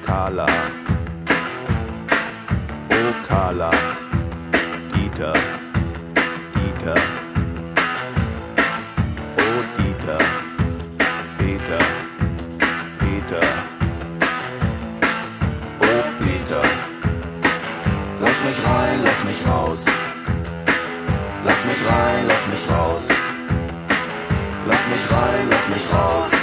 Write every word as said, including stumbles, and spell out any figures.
Carla, oh Carla, Dieter, Dieter, oh Dieter, Peter, Peter, oh Peter, lass mich rein, lass mich raus, lass mich rein, lass mich raus, lass mich rein, lass mich raus.